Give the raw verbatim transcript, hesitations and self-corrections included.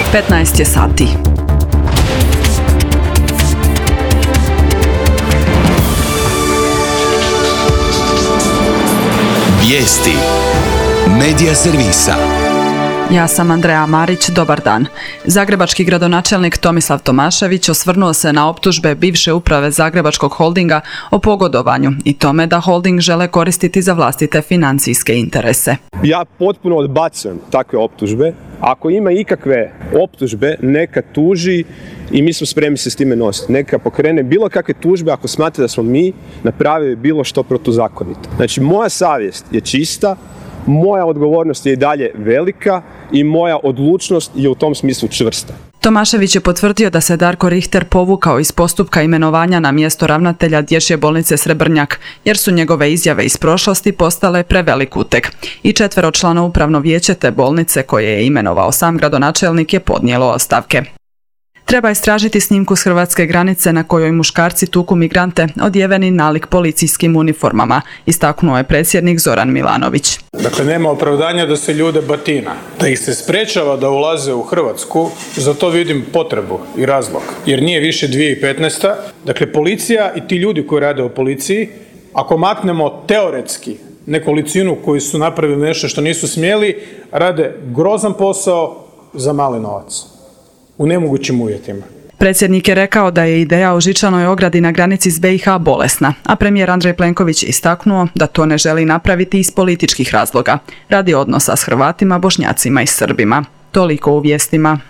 petnaest je sati. Vijesti Medija servisa. Ja sam Andreja Marić, dobar dan. Zagrebački gradonačelnik Tomislav Tomašević osvrnuo se na optužbe bivše uprave Zagrebačkog holdinga o pogodovanju i tome da holding žele koristiti za vlastite financijske interese. Ja potpuno odbacujem takve optužbe. Ako ima ikakve optužbe, neka tuži i mi smo spremni se s time nositi. Neka pokrene bilo kakve tužbe ako smatra da smo mi napravili bilo što protuzakonito. Znači, moja savjest je čista, moja odgovornost je i dalje velika i moja odlučnost je u tom smislu čvrsta. Tomašević je potvrdio da se Darko Richter povukao iz postupka imenovanja na mjesto ravnatelja Dječje bolnice Srebrnjak, jer su njegove izjave iz prošlosti postale prevelik uteg. I četveročlano upravno vijeće te bolnice koje je imenovao sam gradonačelnik je podnijelo ostavke. Treba istražiti snimku s hrvatske granice na kojoj muškarci tuku migrante odjeveni nalik policijskim uniformama, istaknuo je predsjednik Zoran Milanović. Dakle, nema opravdanja da se ljude batina, da ih se sprečava da ulaze u Hrvatsku, za to vidim potrebu i razlog. Jer nije više dvije tisuće petnaesta. Dakle, policija i ti ljudi koji rade u policiji, ako maknemo teoretski nekolicinu koji su napravili nešto što nisu smjeli, rade grozan posao za mali novac. U nemogućim uvjetima. Predsjednik je rekao da je ideja o žičanoj ogradi na granici s B i H bolesna, a premijer Andrej Plenković istaknuo da to ne želi napraviti iz političkih razloga, radi odnosa s Hrvatima, Bošnjacima i Srbima. Toliko u vijestima.